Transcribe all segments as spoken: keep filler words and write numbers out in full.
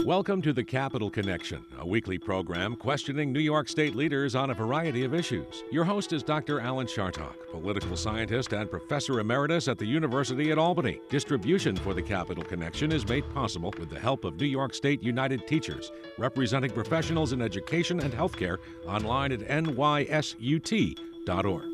Welcome to the Capital Connection, a weekly program questioning New York State leaders on a variety of issues. Your host is Doctor Alan Chartock, political scientist and professor emeritus at the University at Albany. Distribution for the Capital Connection is made possible with the help of New York State United Teachers, representing professionals in education and healthcare, online at N Y S U T dot org.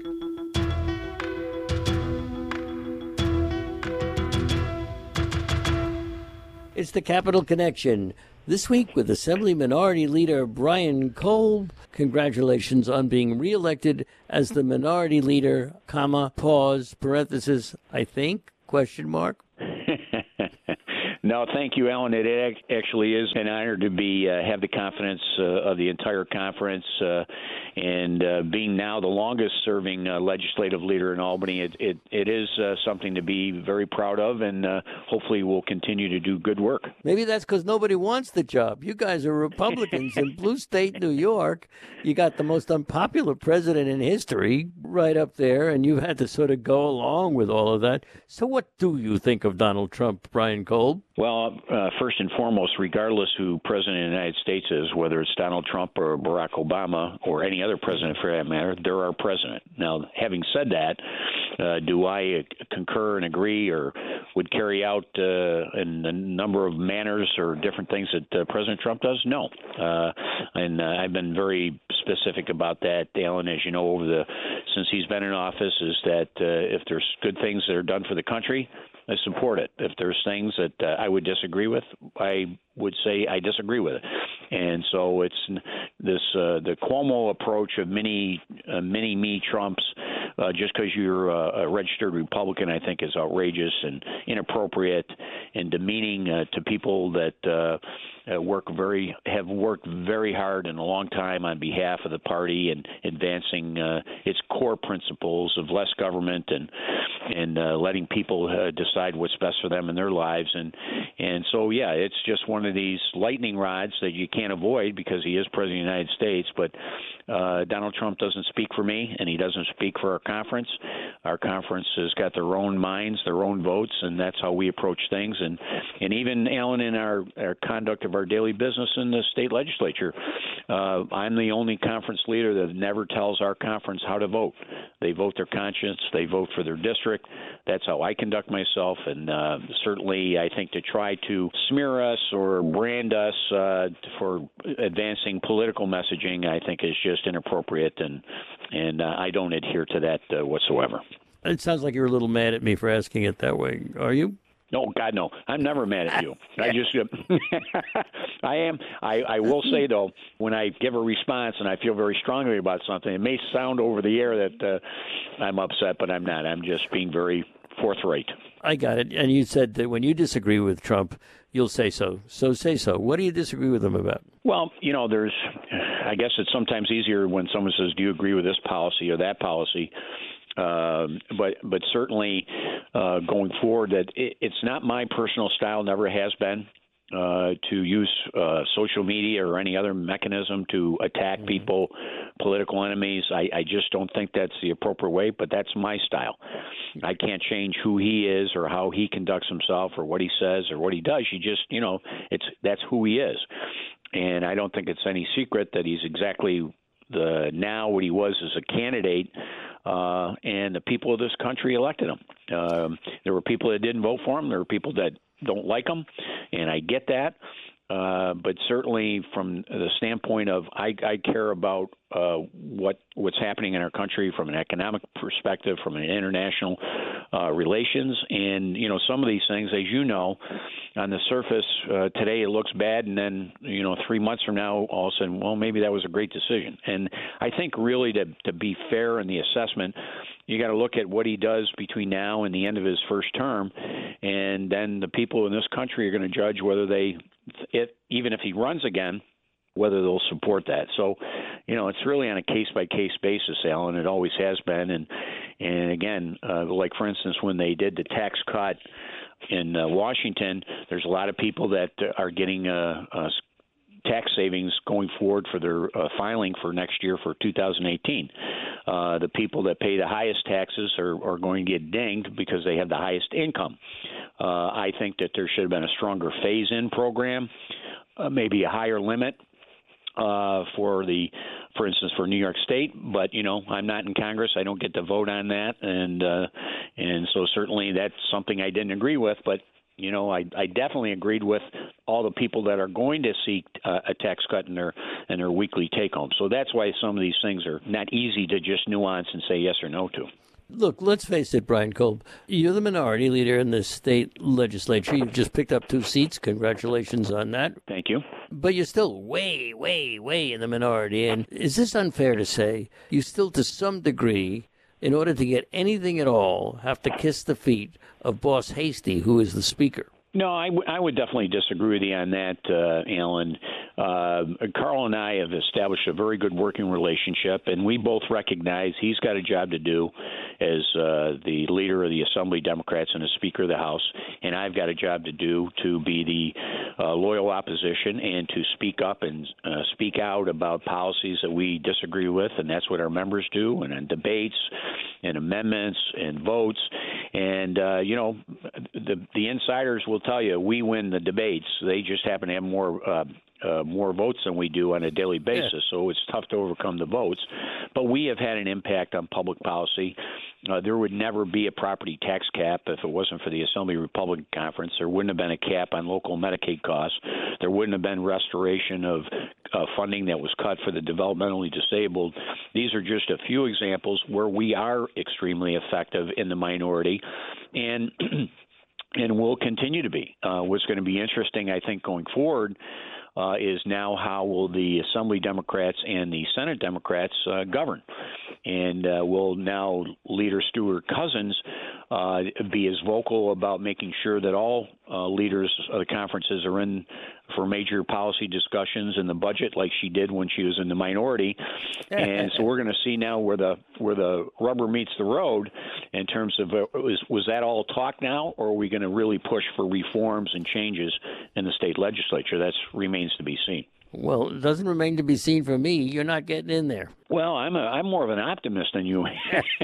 It's the Capital Connection. This week with Assembly Minority Leader Brian Kolb. Congratulations on being reelected as the Minority Leader, comma, pause, parenthesis, I think, question mark. No, thank you, Alan. It ac- actually is an honor to be uh, have the confidence uh, of the entire conference, uh, and uh, being now the longest-serving uh, legislative leader in Albany. It it, it is uh, something to be very proud of, and uh, hopefully we'll continue to do good work. Maybe that's because nobody wants the job. You guys are Republicans in blue state New York. You got the most unpopular president in history right up there, and you had to sort of go along with all of that. So what do you think of Donald Trump, Brian Kolb? Well, uh, first and foremost, regardless who president of the United States is, whether it's Donald Trump or Barack Obama or any other president for that matter, they're our president. Now, having said that, uh, do I uh, concur and agree or would carry out uh, in a number of manners or different things that uh, President Trump does? No. Uh, and uh, I've been very specific about that, Alan, as you know, over the since he's been in office, is that uh, if there's good things that are done for the country, I support it. If there's things that uh, I would disagree with, I would say I disagree with it. And so it's this uh, the Cuomo approach of mini uh, mini me Trumps. Uh, just because you're a, a registered Republican, I think is outrageous and inappropriate and demeaning uh, to people that uh, uh, work very have worked very hard and a long time on behalf of the party and advancing uh, its core principles of less government and and uh, letting people uh, decide what's best for them in their lives. And and so, yeah, it's just one of these lightning rods that you can't avoid because he is president of the United States. But uh, Donald Trump doesn't speak for me, and he doesn't speak for our conference. Our conference has got their own minds, their own votes, and that's how we approach things. And and even, Alan, in our, our conduct of our daily business in the state legislature, uh, I'm the only conference leader that never tells our conference how to vote. They vote their conscience. They vote for their district. That's how I conduct myself. And uh, certainly I think to try to smear us or brand us uh, for advancing political messaging, I think is just inappropriate, and and uh, I don't adhere to that uh, whatsoever. It sounds like you're a little mad at me for asking it that way. Are you? No, God, no. I'm never mad at you. I just, I am. I, I will say, though, when I give a response and I feel very strongly about something, it may sound over the air that uh, I'm upset, but I'm not. I'm just being very forthright. I got it. And you said that when you disagree with Trump, you'll say so. So say so. What do you disagree with him about? Well, you know, there's, I guess it's sometimes easier when someone says, do you agree with this policy or that policy? Uh, but but certainly uh, going forward, that it, it's not my personal style, never has been, uh, to use uh, social media or any other mechanism to attack mm-hmm. people, political enemies. I, I just don't think that's the appropriate way, but that's my style. I can't change who he is or how he conducts himself or what he says or what he does. You just, you know, it's that's who he is. And I don't think it's any secret that he's exactly the now what he was as a candidate. Uh, and the people of this country elected him. Um, there were people that didn't vote for him. There were people that don't like him, and I get that. Uh, but certainly from the standpoint of I, I care about uh, what what's happening in our country from an economic perspective, from an international uh, relations. And, you know, some of these things, as you know, on the surface, uh, today it looks bad. And then, you know, three months from now, all of a sudden, well, maybe that was a great decision. And I think really to, to be fair in the assessment, you got to look at what he does between now and the end of his first term. And then the people in this country are going to judge whether they, it, even if he runs again, whether they'll support that. So, you know, it's really on a case-by-case basis, Alan. It always has been. And, and again, uh, like, for instance, when they did the tax cut in uh, Washington, there's a lot of people that are getting uh, uh, tax savings going forward for their uh, filing for next year for two thousand eighteen. Uh, the people that pay the highest taxes are, are going to get dinged because they have the highest income. Uh, I think that there should have been a stronger phase-in program uh, maybe a higher limit uh, for the, for instance, for New York State. But you know, I'm not in Congress; I don't get to vote on that, and uh, and so certainly that's something I didn't agree with. But you know, I, I definitely agreed with all the people that are going to seek uh, a tax cut in their in their weekly take home. So that's why some of these things are not easy to just nuance and say yes or no to. Look, let's face it, Brian Kolb. You're the minority leader in the state legislature. You've just picked up two seats. Congratulations on that. Thank you. But you're still way, way, way in the minority. And is this unfair to say? You still, to some degree, in order to get anything at all, have to kiss the feet of Boss Hasty, who is the Speaker. No, I, w- I would definitely disagree with you on that, uh, Alan. Uh, Carl and I have established a very good working relationship, and we both recognize he's got a job to do as uh, the leader of the Assembly Democrats and as Speaker of the House, and I've got a job to do to be the uh, loyal opposition and to speak up and uh, speak out about policies that we disagree with, and that's what our members do, and in debates and amendments and votes. And, uh, you know, the, the insiders will tell you we win the debates. They just happen to have more uh, uh, more votes than we do on a daily basis, yeah. So it's tough to overcome the votes. But we have had an impact on public policy. Uh, there would never be a property tax cap if it wasn't for the Assembly Republican Conference. There wouldn't have been a cap on local Medicaid costs. There wouldn't have been restoration of uh, funding that was cut for the developmentally disabled. These are just a few examples where we are extremely effective in the minority, and and will continue to be. Uh, what's going to be interesting, I think, going forward uh, is now how will the Assembly Democrats and the Senate Democrats uh, govern. And uh, will now Leader Stewart Cousins uh, be as vocal about making sure that all uh, leaders of the conferences are in for major policy discussions in the budget, like she did when she was in the minority. And so we're going to see now where the where the rubber meets the road in terms of uh, was was that all talk now, or are we going to really push for reforms and changes in the state legislature? That remains to be seen. Well, it doesn't remain to be seen for me. You're not getting in there. Well, I'm a, I'm more of an optimist than you,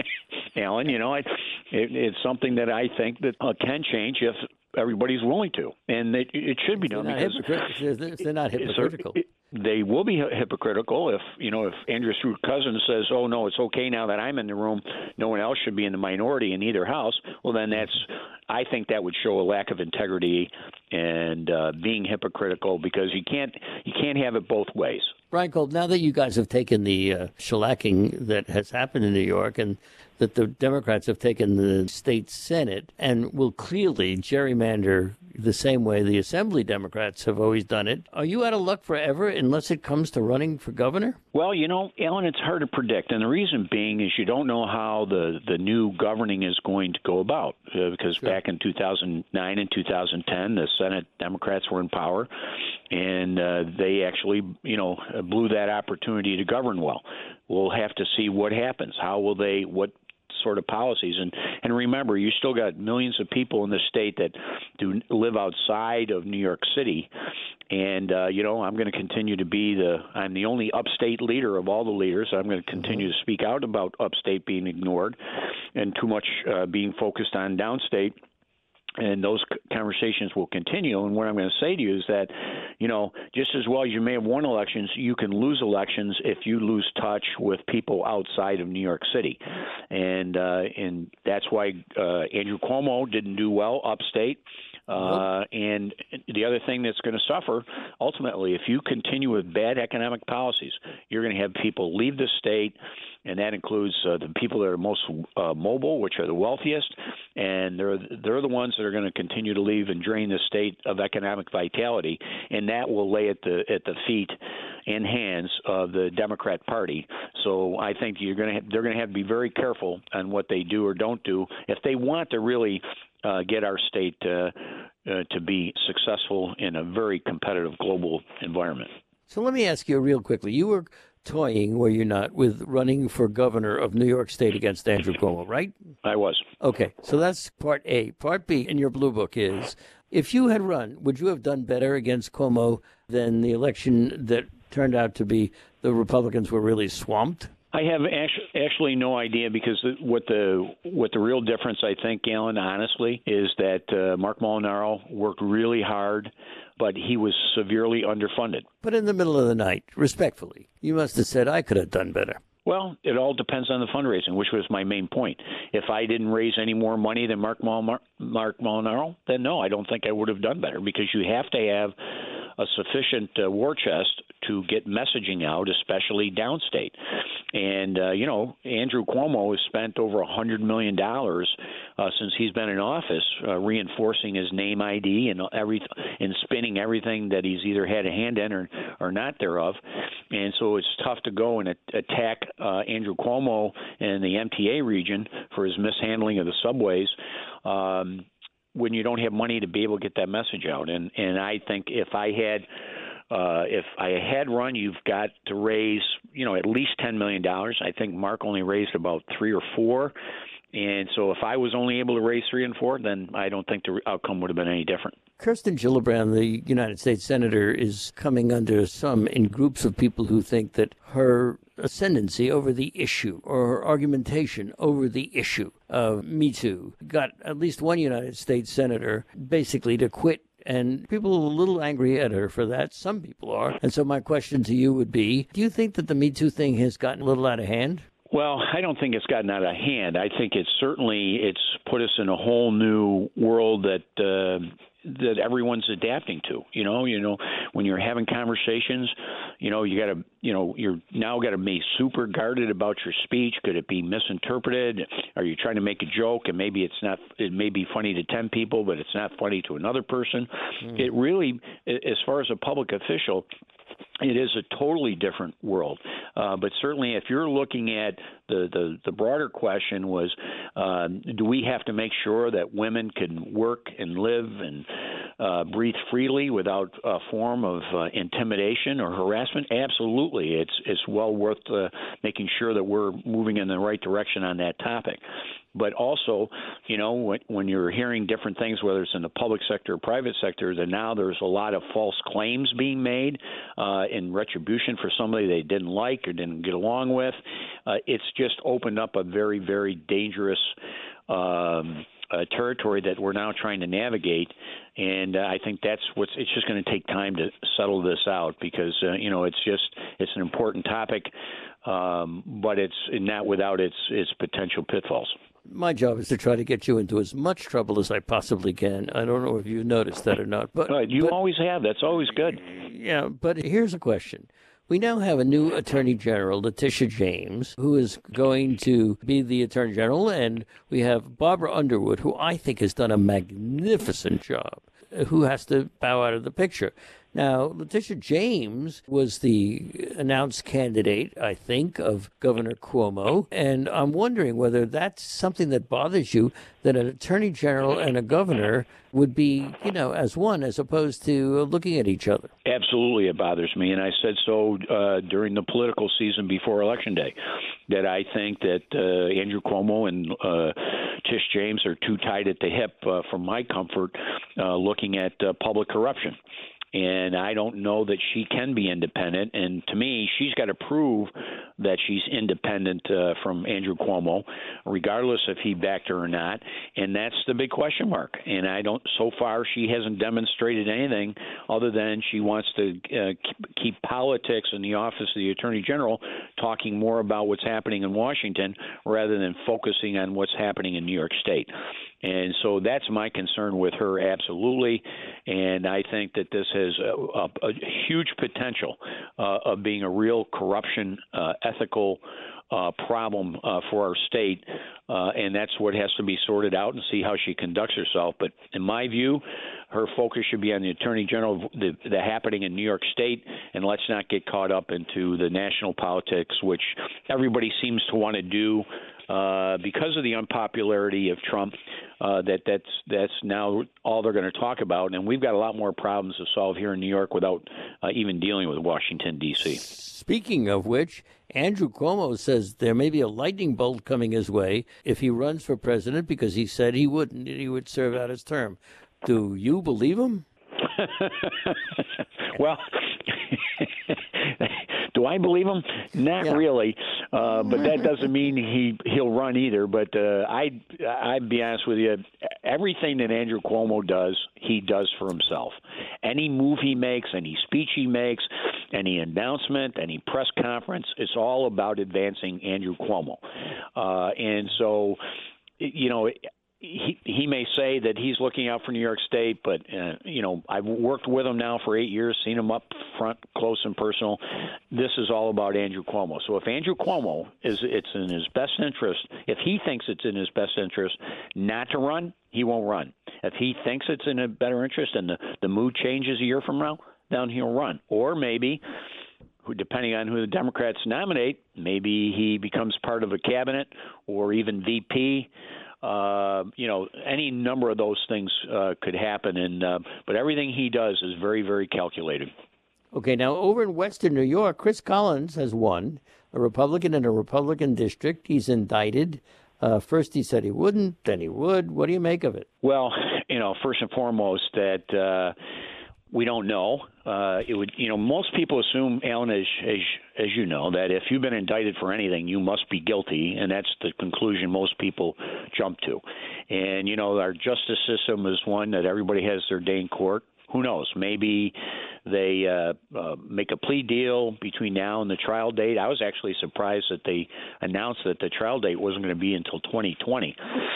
Alan. You know, I, it, it's something that I think that uh, can change if everybody's willing to, and it, it should be done. They're not, because hypocrit- they're not hypocritical. It, they will be hypocritical if, you know, if Andrew Stewart Cousins says, oh, no, it's okay now that I'm in the room, no one else should be in the minority in either house. Well, then that's, I think that would show a lack of integrity and uh, being hypocritical, because you can't you can't have it both ways. Brian Kolb, now that you guys have taken the uh, shellacking that has happened in New York, and that the Democrats have taken the state Senate and will clearly gerrymander the same way the Assembly Democrats have always done it, are you out of luck forever unless it comes to running for governor? Well, you know, Alan, it's hard to predict. And the reason being is you don't know how the, the new governing is going to go about. Uh, because sure. Back in two thousand nine and two thousand ten, the Senate Democrats were in power, and uh, they actually, you know, blew that opportunity to govern well. We'll have to see what happens. How will they, what sort of policies. And and remember, you still got millions of people in the state that do live outside of New York City. And, uh, you know, I'm going to continue to be the – I'm the only upstate leader of all the leaders. I'm going to continue to speak out about upstate being ignored and too much uh, being focused on downstate. And those conversations will continue. And what I'm going to say to you is that, you know, just as well as you may have won elections, you can lose elections if you lose touch with people outside of New York City. And uh, and that's why uh, Andrew Cuomo didn't do well upstate. Uh, and the other thing that's going to suffer, ultimately, if you continue with bad economic policies, you're going to have people leave the state, and that includes uh, the people that are most uh, mobile, which are the wealthiest, and they're they're the ones that are going to continue to leave and drain the state of economic vitality, and that will lay at the at the feet and hands of the Democrat Party. So I think you're going to have, they're going to have to be very careful on what they do or don't do if they want to really uh, get our state uh, uh, to be successful in a very competitive global environment. So let me ask you real quickly. You were toying, were you not, with running for governor of New York State against Andrew Cuomo, right? I was. Okay, so that's part A. Part B in your blue book is, if you had run, would you have done better against Cuomo than the election that turned out to be the Republicans were really swamped? I have actually, actually no idea because what the what the real difference, I think, Alan, honestly, is that uh, Marc Molinaro worked really hard, but he was severely underfunded. But in the middle of the night, respectfully, you must have said, I could have done better. Well, it all depends on the fundraising, which was my main point. If I didn't raise any more money than Marc Mol- Marc Molinaro, then no, I don't think I would have done better because you have to have a sufficient uh, war chest to get messaging out, especially downstate. And, uh, you know, Andrew Cuomo has spent over one hundred million dollars uh, since he's been in office uh, reinforcing his name I D and every, and spinning everything that he's either had a hand in or, or not thereof. And so it's tough to go and attack uh, Andrew Cuomo in the M T A region for his mishandling of the subways. Um, when you don't have money to be able to get that message out. And and I think if I had uh, if I had run, you've got to raise, you know, at least ten million dollars. I think Mark only raised about three or four. And so if I was only able to raise three and four, then I don't think the outcome would have been any different. Kirsten Gillibrand, the United States Senator, is coming under some in groups of people who think that her ascendancy over the issue or her argumentation over the issue of Me Too got at least one United States Senator basically to quit. And people are a little angry at her for that. Some people are. And so my question to you would be, do you think that the Me Too thing has gotten a little out of hand? Well, I don't think it's gotten out of hand. I think it's certainly it's put us in a whole new world that uh, that everyone's adapting to. You know, you know, when you're having conversations, you know, you got to, you know, you're now got to be super guarded about your speech. Could it be misinterpreted? Are you trying to make a joke and maybe it's not? It may be funny to ten people, but it's not funny to another person. Mm. It really, as far as a public official, it is a totally different world. Uh, but certainly if you're looking at the, the, the broader question was, um, do we have to make sure that women can work and live and uh, breathe freely without a form of uh, intimidation or harassment? Absolutely. It's, it's well worth uh, making sure that we're moving in the right direction on that topic. But also, you know, when, when you're hearing different things, whether it's in the public sector or private sector, then now there's a lot of false claims being made uh, in retribution for somebody they didn't like or didn't get along with. Uh, it's just opened up a very, very dangerous um, uh, territory that we're now trying to navigate. And uh, I think that's what's. It's just going to take time to settle this out because uh, you know it's just it's an important topic, um, but it's not without its its potential pitfalls. My job is to try to get you into as much trouble as I possibly can. I don't know if you've noticed that or not. But uh, you but, always have. That's always good. Yeah, but here's a question. We now have a new Attorney General, Letitia James, who is going to be the Attorney General, and we have Barbara Underwood, who I think has done a magnificent job, who has to bow out of the picture. Now, Letitia James was the announced candidate, I think, of Governor Cuomo, and I'm wondering whether that's something that bothers you, that an attorney general and a governor would be, you know, as one, as opposed to looking at each other. Absolutely, it bothers me, and I said so uh, during the political season before Election Day, that I think that uh, Andrew Cuomo and uh, Tish James are too tight at the hip uh, for my comfort uh, looking at uh, public corruption. And I don't know that she can be independent. And to me, she's got to prove that she's independent uh, from Andrew Cuomo, regardless if he backed her or not. And that's the big question mark. And I don't. So far, she hasn't demonstrated anything other than she wants to uh, keep, keep politics in the office of the Attorney General talking more about what's happening in Washington rather than focusing on what's happening in New York State. And so that's my concern with her, absolutely. And I think that this has a, a, a huge potential uh, of being a real corruption, uh, ethical uh, problem uh, for our state. Uh, and that's what has to be sorted out and see how she conducts herself. But in my view, her focus should be on the Attorney General, the, the happening in New York State, and let's not get caught up into the national politics, which everybody seems to want to do. Uh, because of the unpopularity of Trump, uh, that that's that's now all they're going to talk about, and we've got a lot more problems to solve here in New York without uh, even dealing with Washington, D C. Speaking of which, Andrew Cuomo says there may be a lightning bolt coming his way if he runs for president because he said he wouldn't, he would serve out his term. Do you believe him? Well, do I believe him? Not Yeah. really, uh, but that doesn't mean he he'll run either. But uh, I I'd be honest with you, everything that Andrew Cuomo does, he does for himself. Any move he makes, any speech he makes, any announcement, any press conference, it's all about advancing Andrew Cuomo, uh, and so you know. He he may say that he's looking out for New York State, but uh, you know I've worked with him now for eight years, seen him up front, close and personal. This is all about Andrew Cuomo. So if Andrew Cuomo is it's in his best interest, if he thinks it's in his best interest not to run, he won't run. If he thinks it's in a better interest and the the mood changes a year from now, then he'll run. Or maybe, depending on who the Democrats nominate, maybe he becomes part of a cabinet or even V P. Uh, you know, any number of those things uh, could happen, and uh, but everything he does is very, very calculated. Okay, now over in Western New York, Chris Collins has won, a Republican in a Republican district. He's indicted. Uh, first he said he wouldn't, then he would. What do you make of it? Well, you know, first and foremost, that uh, we don't know. Uh, it would, you know, most people assume, Alan, as, as as you know, that if you've been indicted for anything, you must be guilty, and that's the conclusion most people jump to. And you know, our justice system is one that everybody has their day in court. Who knows? Maybe they uh, uh, make a plea deal between now and the trial date. I was actually surprised that they announced that the trial date wasn't going to be until twenty twenty.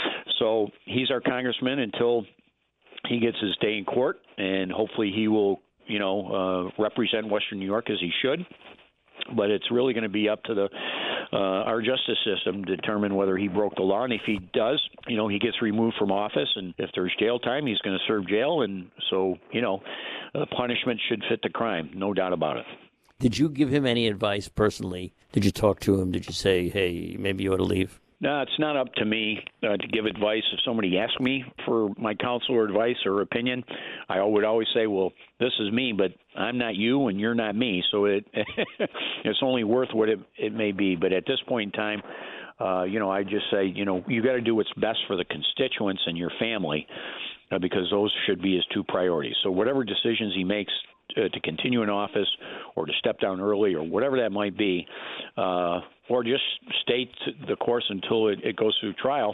So he's our congressman until he gets his day in court, and hopefully he will, you know, uh, represent Western New York as he should. But it's really going to be up to the uh, our justice system to determine whether he broke the law. And if he does, you know, he gets removed from office. And if there's jail time, he's going to serve jail. And so, you know, uh, punishment should fit the crime, no doubt about it. Did you give him any advice personally? Did you talk to him? Did you say, hey, maybe you ought to leave? No, it's not up to me uh, to give advice. If somebody asks me for my counsel or advice or opinion, I would always say, well, this is me, but I'm not you and you're not me. So it it's only worth what it, it may be. But at this point in time, uh, you know, I just say, you know, you got to do what's best for the constituents and your family uh, because those should be his two priorities. So whatever decisions he makes uh, to continue in office or to step down early or whatever that might be, uh, or just stay the course until it, it goes through trial.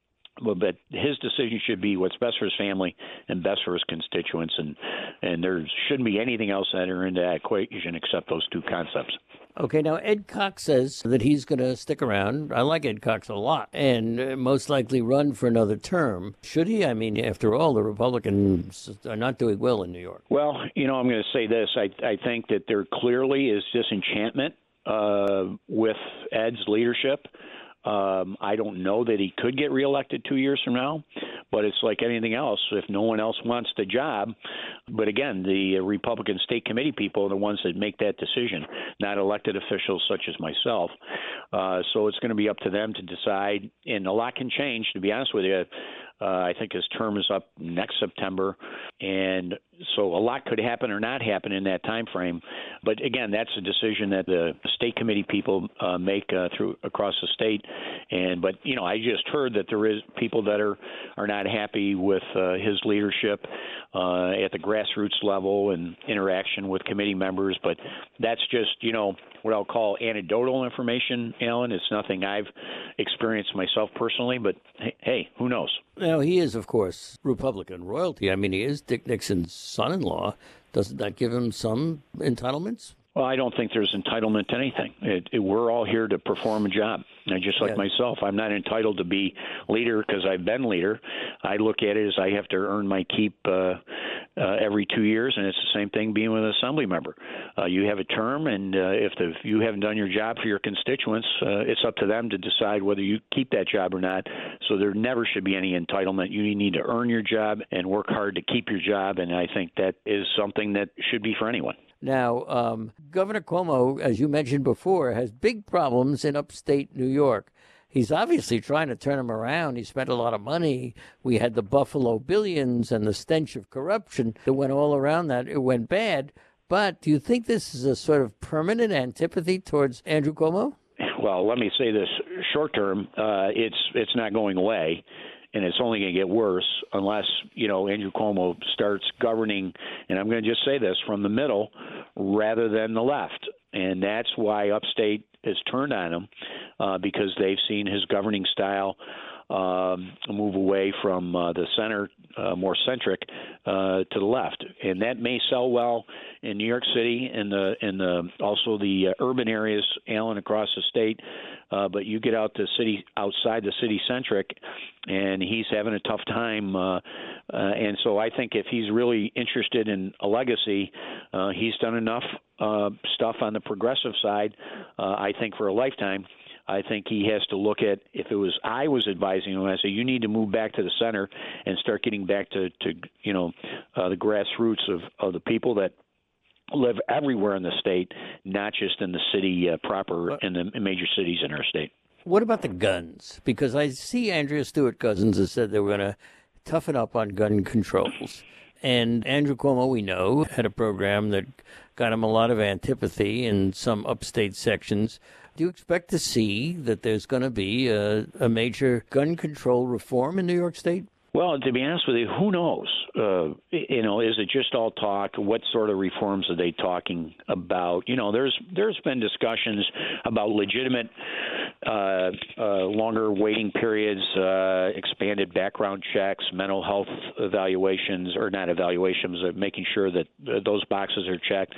But his decision should be what's best for his family and best for his constituents, and and there shouldn't be anything else that are into that equation except those two concepts. Okay, now Ed Cox says that he's going to stick around. I like Ed Cox a lot, and most likely run for another term. Should he? I mean, after all, the Republicans are not doing well in New York. Well, you know, I'm going to say this. I, I think that there clearly is disenchantment uh, with Ed's leadership. Um, I don't know that he could get reelected two years from now, but it's like anything else. If no one else wants the job, but again, the Republican state committee people are the ones that make that decision, not elected officials such as myself. Uh, so it's going to be up to them to decide, and a lot can change, to be honest with you. Uh, I think his term is up next September, and so a lot could happen or not happen in that time frame. But again, that's a decision that the state committee people uh, make uh, through across the state. And but you know, I just heard that there is people that are are not happy with uh, his leadership uh, at the grassroots level and interaction with committee members. But that's just you know what I'll call anecdotal information, Alan. It's nothing I've experienced myself personally. But hey, who knows? Now, he is, of course, Republican royalty. I mean, he is Dick Nixon's son-in-law. Doesn't that give him some entitlements? Well, I don't think there's entitlement to anything. It, it, we're all here to perform a job. And just like yeah. myself, I'm not entitled to be leader because I've been leader. I look at it as I have to earn my keep uh, uh, every two years, and it's the same thing being with an assembly member. Uh, you have a term, and uh, if, the, if you haven't done your job for your constituents, uh, it's up to them to decide whether you keep that job or not. So there never should be any entitlement. You need to earn your job and work hard to keep your job, and I think that is something that should be for anyone. Now, um, Governor Cuomo, as you mentioned before, has big problems in upstate New York. He's obviously trying to turn them around. He spent a lot of money. We had the Buffalo billions and the stench of corruption that went all around that. It went bad. But do you think this is a sort of permanent antipathy towards Andrew Cuomo? Well, let me say this. Short term, uh, it's it's not going away. And it's only going to get worse unless, you know, Andrew Cuomo starts governing, and I'm going to just say this, from the middle rather than the left. And that's why upstate has turned on him, uh, because they've seen his governing style um, move away from uh, the center, uh, more centric, uh, to the left. And that may sell well in New York City and the and the also the uh, urban areas, Alan, across the state. Uh, but you get out to city outside the city centric, and he's having a tough time. Uh, uh, and so I think if he's really interested in a legacy, uh, he's done enough uh, stuff on the progressive side, uh, I think, for a lifetime. I think he has to look at, if it was I was advising him, I say you need to move back to the center and start getting back to, to you know, uh, the grassroots of, of the people that live everywhere in the state, not just in the city uh, proper, in the major cities in our state. What about the guns? Because I see Andrea Stewart Cousins has said they were going to toughen up on gun controls. And Andrew Cuomo, we know, had a program that got him a lot of antipathy in some upstate sections. Do you expect to see that there's going to be a, a major gun control reform in New York State? Well, to be honest with you, who knows? Uh, you know, is it just all talk? What sort of reforms are they talking about? You know, there's there's been discussions about legitimate, uh, uh, longer waiting periods, uh, expanded background checks, mental health evaluations, or not evaluations, uh, making sure that uh, those boxes are checked.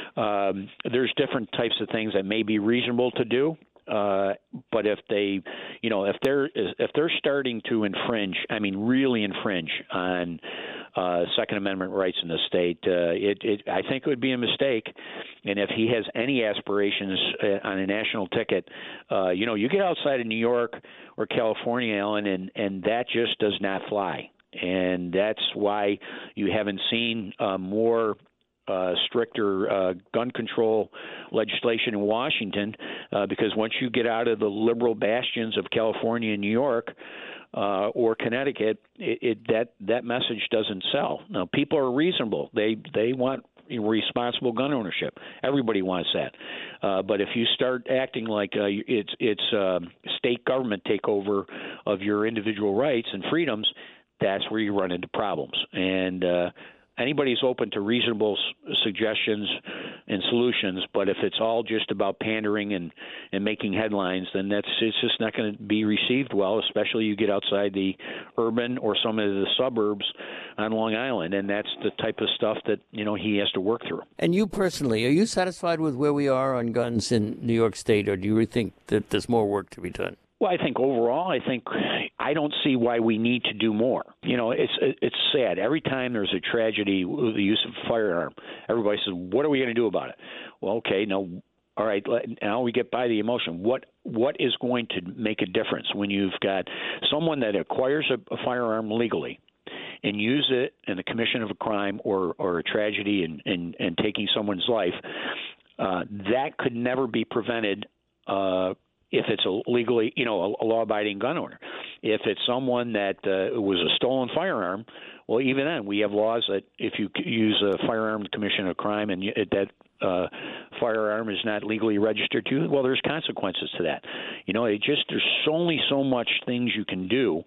Um, there's different types of things that may be reasonable to do. Uh, but if they, you know, if they're if they're starting to infringe, I mean, really infringe on uh, Second Amendment rights in the state, uh, it, it, I think it would be a mistake. And if he has any aspirations uh, on a national ticket, uh, you know, you get outside of New York or California, Ellen, and, and that just does not fly. And that's why you haven't seen uh, more Uh, stricter uh, gun control legislation in Washington, uh, because once you get out of the liberal bastions of California and New York uh, or Connecticut, it, it, that that message doesn't sell. Now, people are reasonable; they they want responsible gun ownership. Everybody wants that. Uh, but if you start acting like uh, it's it's uh, state government takeover of your individual rights and freedoms, that's where you run into problems. And uh, anybody's open to reasonable s- suggestions and solutions, but if it's all just about pandering and, and making headlines, then that's it's just not going to be received well, especially you get outside the urban or some of the suburbs on Long Island, and that's the type of stuff that, you know, he has to work through. And you personally, are you satisfied with where we are on guns in New York State, or do you think that there's more work to be done? Well, I think overall, I think I don't see why we need to do more. You know, it's it's sad. Every time there's a tragedy with the use of a firearm, everybody says, what are we going to do about it? Well, okay, now, all right, now we get by the emotion. What What is going to make a difference when you've got someone that acquires a, a firearm legally and use it in the commission of a crime or, or a tragedy and, and, and taking someone's life? Uh, that could never be prevented uh if it's a legally, you know, a, a law-abiding gun owner. If it's someone that uh, was a stolen firearm, well, even then, we have laws that if you use a firearm to commission a crime and you, that uh, firearm is not legally registered to you, well, there's consequences to that. You know, it just there's only so much things you can do,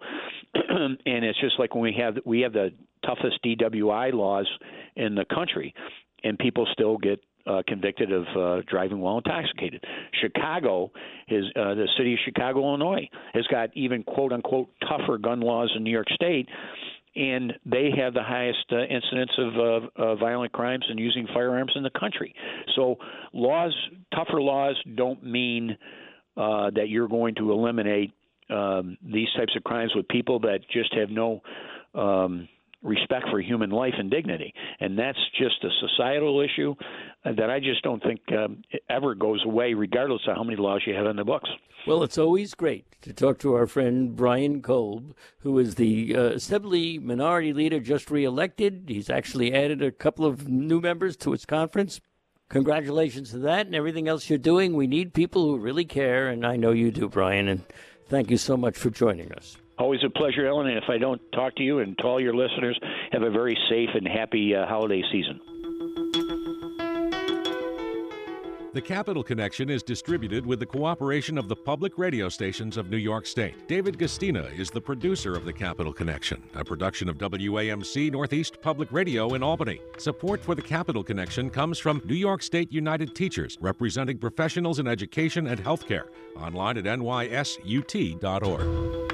and it's just like when we have we have the toughest D W I laws in the country, and people still get Uh, convicted of uh, driving while intoxicated. Chicago, is uh, the city of Chicago, Illinois, has got even quote-unquote tougher gun laws in New York State, and they have the highest uh, incidence of uh, uh, violent crimes and using firearms in the country. So laws, tougher laws don't mean uh, that you're going to eliminate um, these types of crimes with people that just have no um, respect for human life and dignity. And that's just a societal issue that I just don't think um, it ever goes away, regardless of how many laws you have in the books. Well, it's always great to talk to our friend Brian Kolb, who is the uh, Assembly Minority Leader just reelected. He's actually added a couple of new members to his conference. Congratulations to that and everything else you're doing. We need people who really care, and I know you do, Brian, and thank you so much for joining us. Always a pleasure, Ellen, and if I don't talk to you and to all your listeners, have a very safe and happy uh, holiday season. The Capital Connection is distributed with the cooperation of the public radio stations of New York State. David Gastina is the producer of The Capital Connection, a production of W A M C Northeast Public Radio in Albany. Support for The Capital Connection comes from New York State United Teachers, representing professionals in education and healthcare. Online at N Y S U T dot org.